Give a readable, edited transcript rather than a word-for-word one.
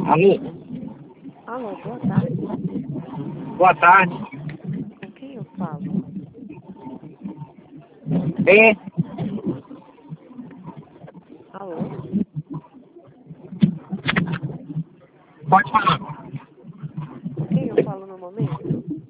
Alô? Alô, boa tarde. Boa tarde. Com quem eu falo? É, Alô? pode falar. Com quem eu falo no momento?